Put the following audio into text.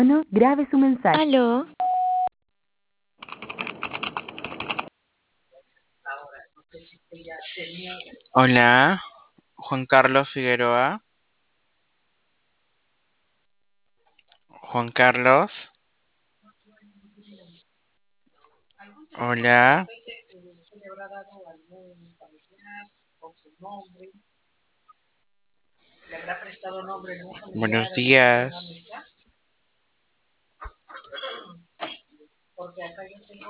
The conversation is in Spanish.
Grabe su mensaje. Aló, Hola, Juan Carlos Figueroa. Juan Carlos, hola. Buenos días.